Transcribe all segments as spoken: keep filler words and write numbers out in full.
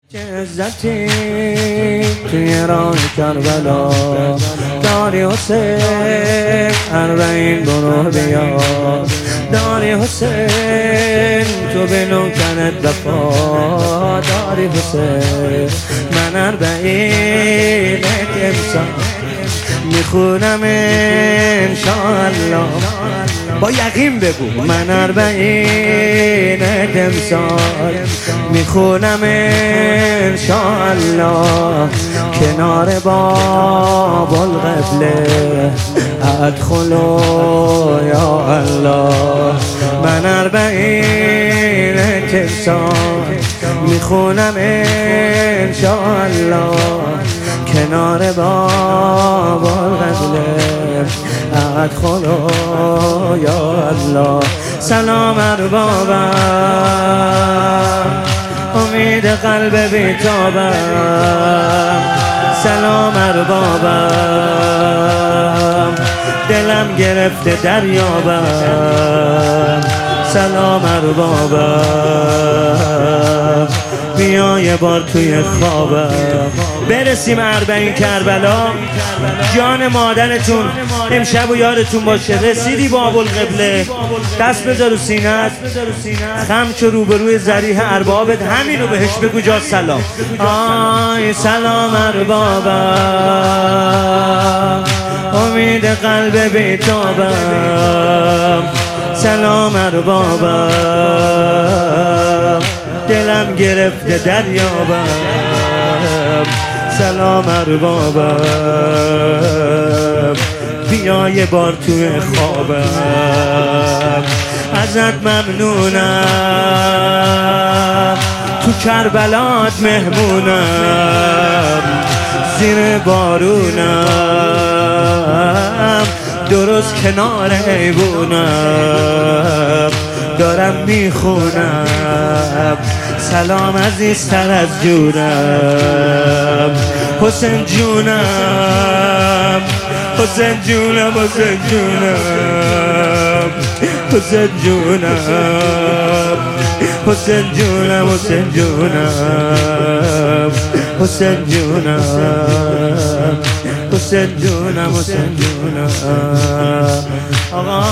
چه عزتی توی راه کربلا داری حسین، اربعین برو بیا داری حسین، تو به نوکرت وفا داری حسین. من اربعین امسال میخونم انشاءالله، با یقین بگو من اربعین امسال میخونم انشاءالله، کنار باب القبله ادخلو یا الله. من اربعین امسال میخونم انشاءالله، کنار باب القبله ادخلو یا الله. سلام اربابم، امید قلب بیتابم. سلام اربابم، دلم گرفته دریابم. سلام اربابم، بیا یه بار توی خوابم. برسیم اربعین کربلا، جان مادرتون امشب و یارتون باشه. رسیدی باب القبله، دست بذار رو سینت، خم چو روبروی ذریح اربابت، همینو بهش بگو جا سلام. آی سلام اربابم، امید قلب بیتابم. سلام اربابم، دلم گرفته دریابم. سلام اربابم، بیا یه بار توی خوابم. ازت ممنونم، تو کربلات مهمونم. زیر بارونم، درست کنار حیوونم، دارم میخونم سلام عزیزتر از جونم. حسین جونم، حسین جونم، حسین جونم، حسین جونم، حسین جونم، حسین جونم، حسین جونم، حسین جونم، حسین جونم. آقا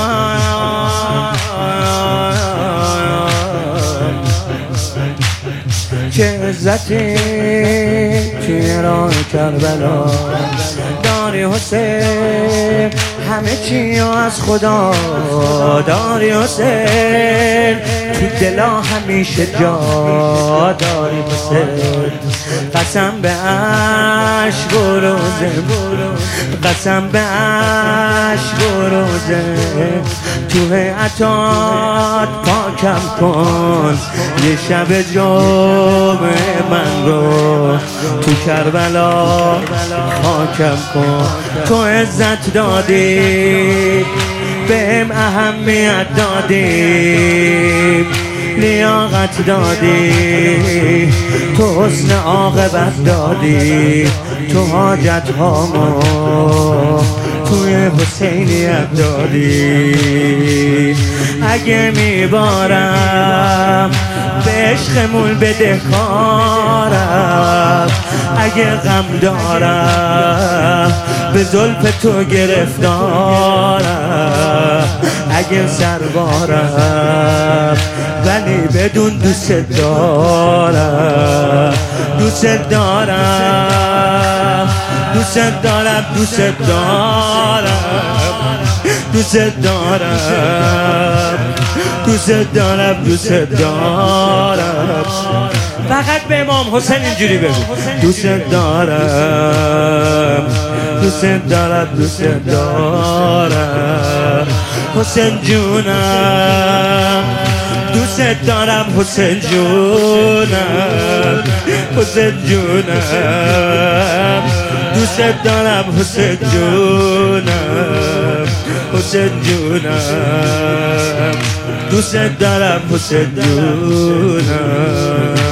چه عزتی توی راه کربلا داری حسین، همه چی از خدا داری حسین، تو دلا همیشه جا داری حسین. قسم به عشق و روزه، قسم به عشق و روزه، تو هیئتات پاکم کن یه شب جمعه من رو، تو کربلا خاکم کن. تو عزت دادی، بهم اهمیت دادی، لیاقت دادی، تو حسن عاقبت دادی، تو حاجت هامو توی حسینیت دادی. اگه میبارم به عشقمون بدهکارم، اگه غم دارم به زلف تو گرفتارم، اگه سربارم ولی بدون دوست دارم، دوست دارم، دوست دارم، دوست دارم، دوست دارم، دوست دارم، دوست دارم. فقط به امام حسین اینجوری بگو دوست دارم، دوست دارم، دوست دارم. حسین جونم، دوست دارم حسین جونم، حسین جونم، دوست دارم حسین جونم، حسین جونم، دوست دارم حسین جونم.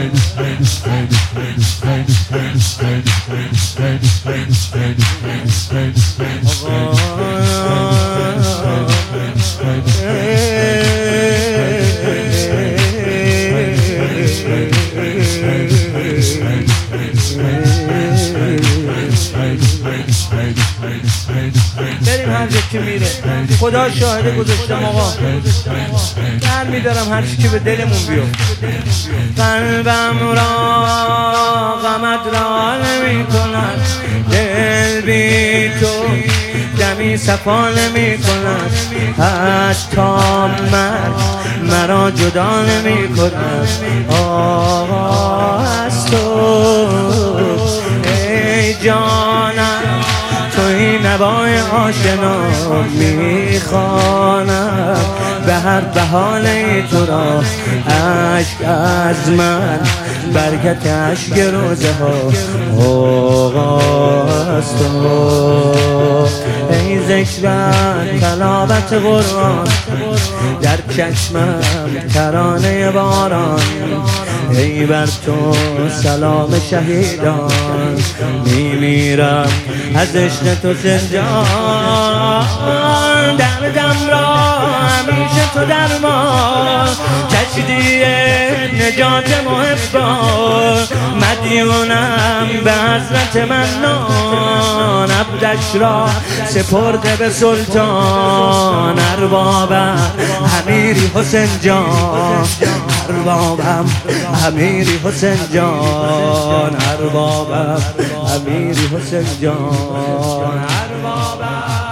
Ready, ready, ready, ready, ready, ready, ready, ready. بریم هر جا که میره خدا شاهده گذاشتم آقا در میدارم هر چی که به دلمون بیاد. قلبم را غمت را نمی کند، دل بی تو دمی صفا نمی کند، حتی مرگ مرا جدا نمی کند. آقا از تو ای جانم توی نوای آشنا میخوانم، به هر بهانه تو را عشق از من برکت عشق روزه ها. آقا از تو ای ذکر تلاوت قرآن، در چشمم ترانه باران، ای بر تو سلام شهیدان، میمیرم از عشق تو زندان. دردم را همیشه تو درمان، کشتی نجات محبان، مدیونم به حضرت منان، عبدش را سپرده به سلطان. اربابم امیری حسین جان، اربابم امیری حسین جان، اربابم امیری حسین جان، اربابم